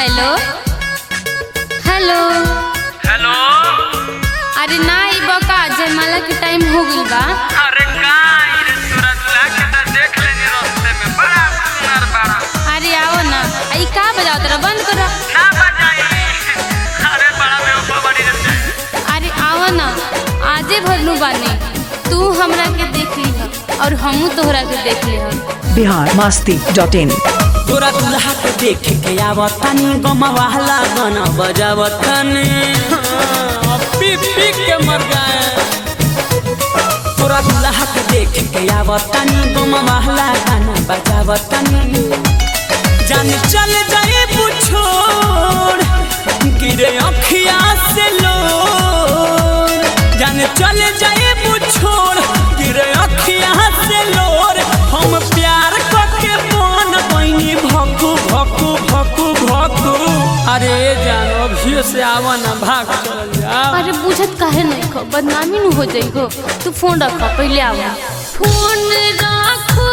Hello hello hello. अरे ना ई बका जयमाला के टाइम हो गइल बा। अरे का रे सूरज लाके त देख लेनी रास्ते में बड़ा सुंदर बड़ा। अरे आओ ना ई का बजाओ तेरा बंद करो ना बजाई। अरे बड़ा बेवफा बनी रे। अरे आओ ना आजे भरनु बानी तू हमरा के देख ली और हमू तोहरा के देख ली biharmasti.in तोरा दुल्हा के देख के आवतानी गमवाला गाना बजावतानी पी पी के मर गए। तोरा दुल्हा के देख के आवतानी गमवाला गाना बजावतानी जान चल जाए बुछोड़ गिरे अखिया से लोर जान चल जाए बुछोड़ गिरे अखिया से लोर हम प्यार करके मन बनी भक्कू भक्कू भक्कू भक्कू। अरे जानो अभी से आवा ना भाग चल जा। अरे बुझत काहे नहीं खो बदनामी न हो जाई हो तू फोन रख पहले आवा फोन रखो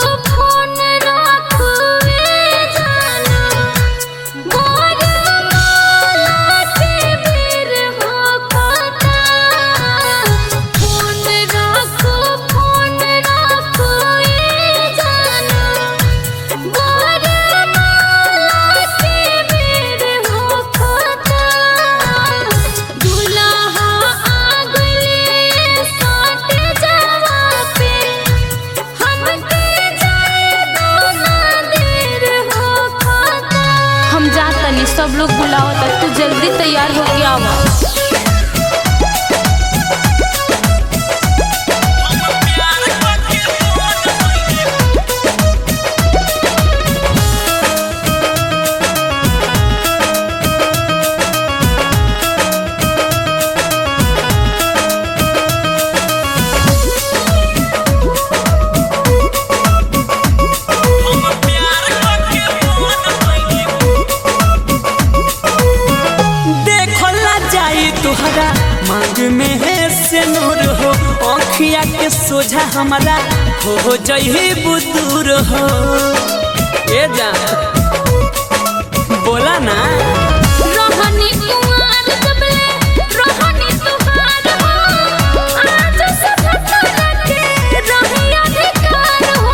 ए जाना मोर माला के बेर हो कटा फोन रखो ए जाना मोर माला के बेर हो कटा दुल्हा आ गइले साथ जावा पे हमके जाए दो ना देर हो खाता। हम जातनी सब लोग बुलावता तू जल्दी तैयार हो के आवा। तुहरा मांग में है से नूर हो आँखिया के सोझा हमारा हो जही बुदूर हो। ए जा बोला ना रोहनी कुमार जबले रोहनी तुहार हो आज सब के रही अधिकार हो।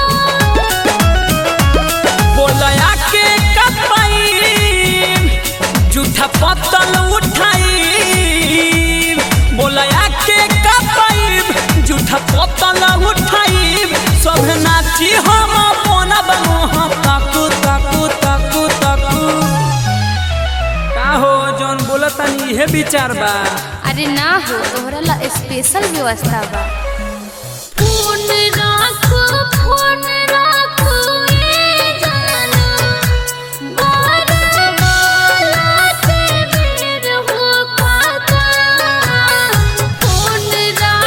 बोलया के कपाई झूठा पत्तल उठाई बोलया के कपाई झूठा पत्तल उठाई सब नाची हम बनब मोह ताकू ताकू ताकू ताकू। का हो जौन बोलतानी इहे विचार बा। अरे ना हो तोहरा ला स्पेशल व्यवस्था बा। फोन रखो ए जाना मोर माला के बेर हो कटा फोन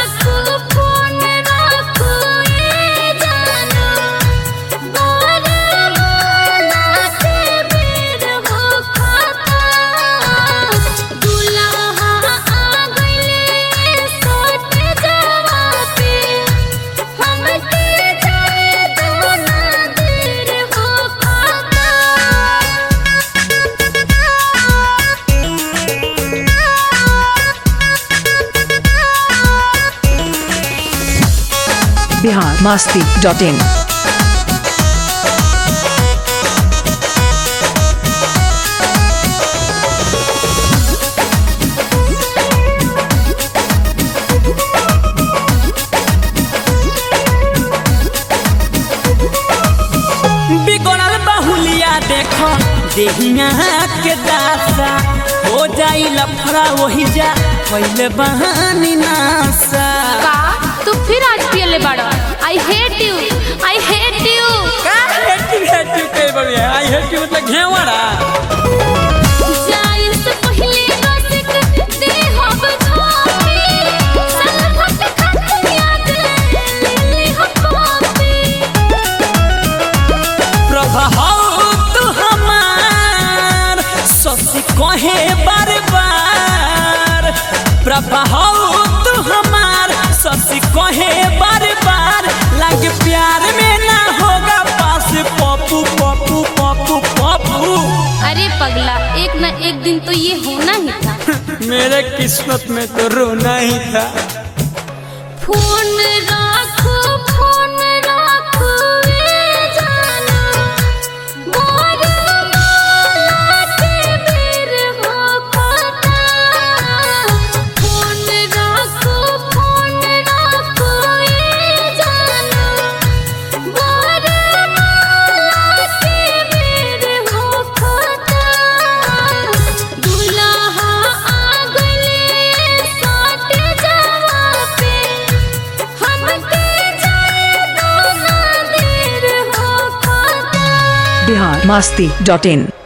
रखो ए जाना मोर माला के बेर हो कटा दुल्हा आ गइले साथ जावा पे हमके जाए दो ना देर हो कटा। biharmasti.in बिगड़ल बहुलिया देखो देहिया के दासा हो जाई लफड़ा वही जा पहले बहानी नासा। का तू फिर आज पियले बाड़ा आई हेट यू का हेट यू के बढ़िया आई हेट यू मतलब घेवड़ा। जाए से पहले रसिक दे हो बधाई सलखत खत याद ले हो कॉपी। प्रभा हो तू हमार ससी कहे बार बार प्रभा हो तू हमार ससी कहे बार बार लगे प्यार में ना होगा पास पप्पू पप्पू पप्पू पप्पू। अरे पगला एक न मेरे किस्मत में तो रोना ही था। फोन राखो ए जाना मोर माला के बेर हो खता। फोन राखो ए जाना मोर माला के बेर हो खता। दुल्हा आ गइले साट जावा पे हमके जाए दो ना देर हो खता। बिहार masti.in